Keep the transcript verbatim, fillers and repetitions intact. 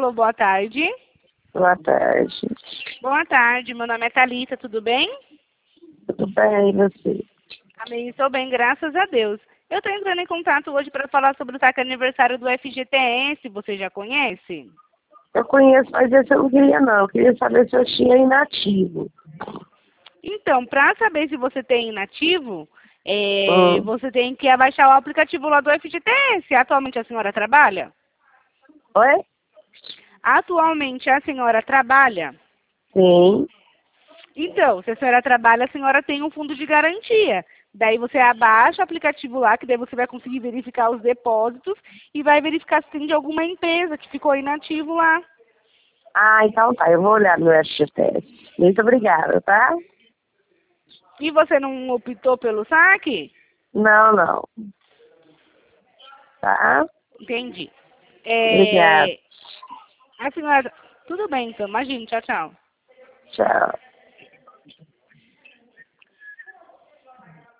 Alô, boa tarde. Boa tarde. Boa tarde, meu nome é Thalita, tudo bem? Tudo bem, e você? Amém, estou bem, graças a Deus. Eu estou entrando em contato hoje para falar sobre o saque aniversário do F G T S, você já conhece? Eu conheço, mas esse eu não queria não. Eu queria saber se eu tinha inativo. Então, para saber se você tem inativo, é, Hum. você tem que abaixar o aplicativo lá do F G T S. Atualmente a senhora trabalha? Oi? Atualmente a senhora trabalha? Sim. Então, se a senhora trabalha, a senhora tem um fundo de garantia. Daí você abaixa o aplicativo lá, que daí você vai conseguir verificar os depósitos e vai verificar se tem de alguma empresa que ficou inativo lá. Ah, então tá. Eu vou olhar no F G T S. Muito obrigada, tá? E você não optou pelo saque? Não, não. Tá? Entendi. Obrigada. É, a senhora... Tudo bem, então. Imagina. Tchau, tchau. Tchau.